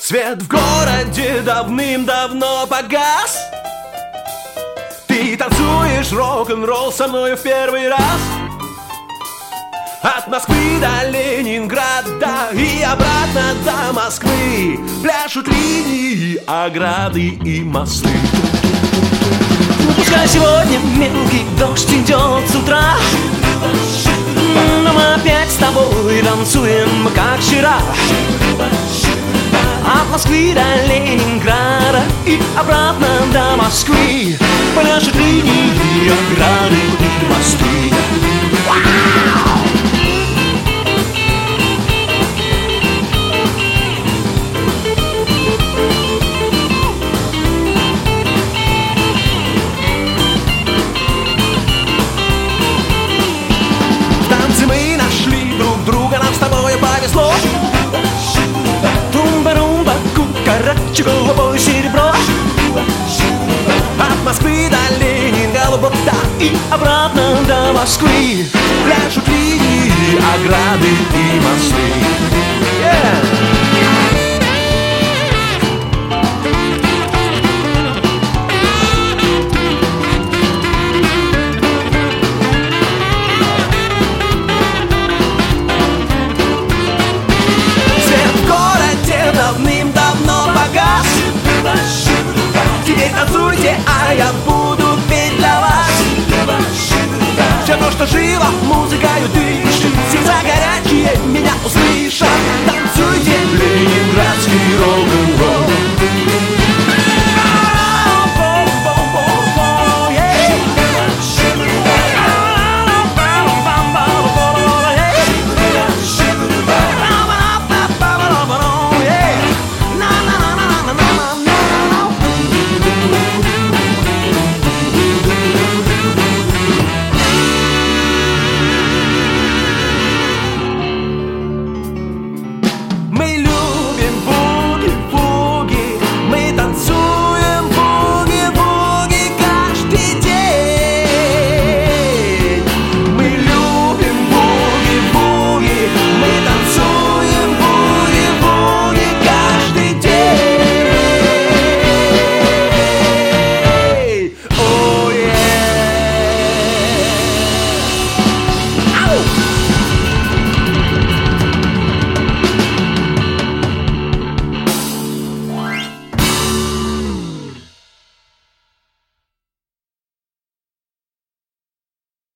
Свет в городе давным-давно погас. Ты танцуешь рок-н-ролл со мной в первый раз. От Москвы до Ленинграда и обратно до Москвы пляшут линии, ограды и мосты. Пускай сегодня мелкий дождь идет с утра, но мы опять с тобой танцуем, как вчера. От Москвы до Ленинграда и обратно до Москвы пляшут линии, ограды и мосты. В танце мы нашли друг друга, нам с тобой повезло. Тумба-румба, кукарача, голубое серебро. От Москвы до Ленинграда И обратно до Москвы пляшут линии, ограды